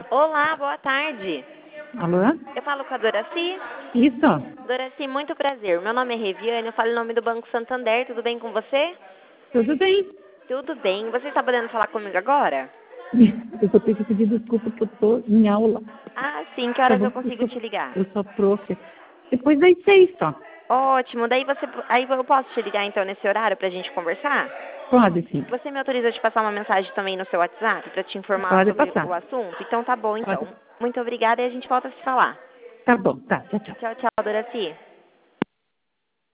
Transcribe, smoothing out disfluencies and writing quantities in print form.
Olá, boa tarde. Alô? Eu falo com a Doraci. Isso, Doraci, muito prazer. Meu nome é Reviane, eu falo em nome do Banco Santander. Tudo bem com você? tudo bem. Tudo bem. Você está podendo falar comigo agora? Eu só tenho que pedir desculpa que eu tô em aula. Ah, sim. Que horas eu consigo Eu te ligar? eu sou prof. Depois das 6 só. Ótimo. Aí eu posso te ligar então nesse horário pra gente conversar? Pode sim. Você me autoriza a te passar uma mensagem também no seu WhatsApp pra te informar Pode sobre passar. o assunto? Então tá bom, Pode. então. Muito obrigada e a gente volta a se falar. Tá bom, tá. Tchau, tchau. Tchau, tchau, Doraci.